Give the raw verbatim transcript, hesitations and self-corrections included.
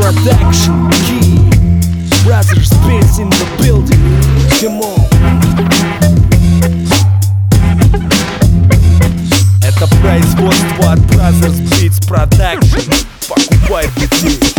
Production Key Brothers Beats in the building. Come on. Это производство от Brothers Beats Production. Покупай бутыль.